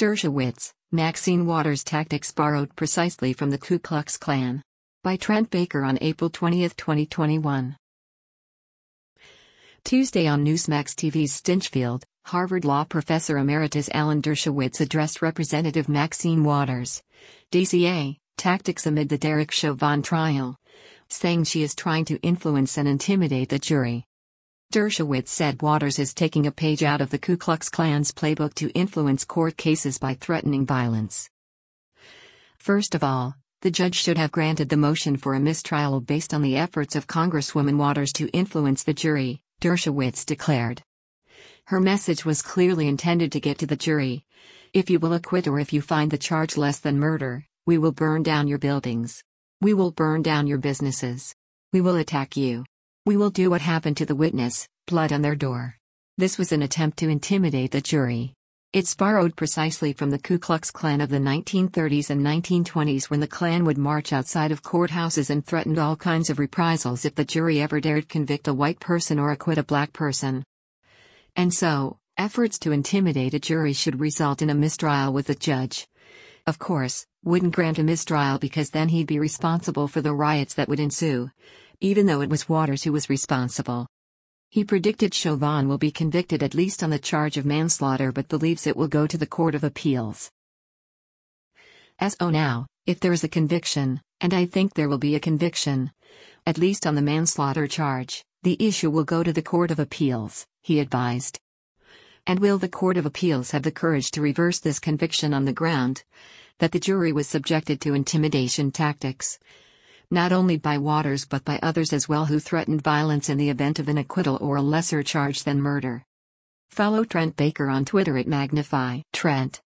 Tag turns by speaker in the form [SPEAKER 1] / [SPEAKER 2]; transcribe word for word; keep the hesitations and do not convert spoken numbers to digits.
[SPEAKER 1] Dershowitz, Maxine Waters' tactics borrowed precisely from the Ku Klux Klan. By Trent Baker on April twentieth, twenty twenty-one. Tuesday on Newsmax T V's Stinchfield, Harvard Law professor emeritus Alan Dershowitz addressed Representative Maxine Waters, D C A, tactics amid the Derek Chauvin trial, saying she is trying to influence and intimidate the jury. Dershowitz said Waters is taking a page out of the Ku Klux Klan's playbook to influence court cases by threatening violence. First of all, the judge should have granted the motion for a mistrial based on the efforts of Congresswoman Waters to influence the jury, Dershowitz declared. Her message was clearly intended to get to the jury. If you will acquit or if you find the charge less than murder, we will burn down your buildings. We will burn down your businesses. We will attack you. We will do what happened to the witness, blood on their door. This was an attempt to intimidate the jury. It's borrowed precisely from the Ku Klux Klan of the nineteen thirties and nineteen twenties, when the Klan would march outside of courthouses and threatened all kinds of reprisals if the jury ever dared convict a white person or acquit a black person. And so, efforts to intimidate a jury should result in a mistrial with the judge. Of course, wouldn't grant a mistrial because then he'd be responsible for the riots that would ensue, even though it was Waters who was responsible. He predicted Chauvin will be convicted at least on the charge of manslaughter, but believes it will go to the Court of Appeals. As oh now, if there is a conviction, and I think there will be a conviction, at least on the manslaughter charge, the issue will go to the Court of Appeals, he advised. And will the Court of Appeals have the courage to reverse this conviction on the ground that the jury was subjected to intimidation tactics, not only by Waters but by others as well who threatened violence in the event of an acquittal or a lesser charge than murder? Follow Trent Baker on Twitter at Magnify Trent.